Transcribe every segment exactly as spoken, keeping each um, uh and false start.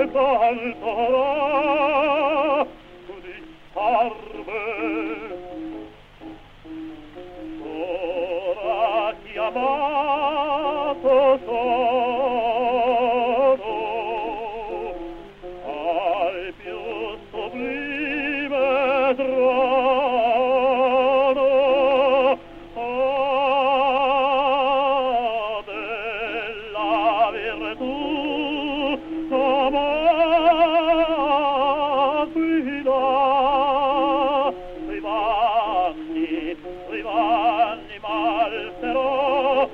canterà di parve. Ora chiamato sono al più sublime trono, ah, della virtù guida, sui vanni, sui vanni malterò,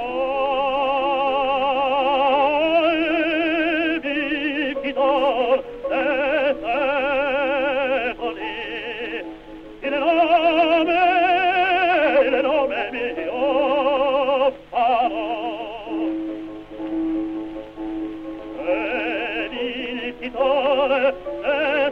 oh, il vivitor dei secoli, il nome, il nome mio farò. Vincitore dei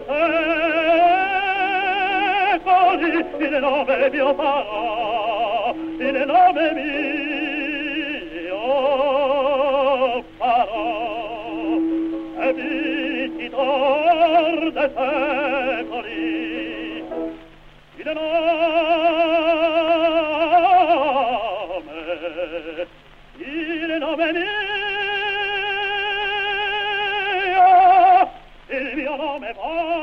secoli, il nome mio farò, il nome mio farò. E vincitor dei secoli, il nome, il nome mio, il mio nome va.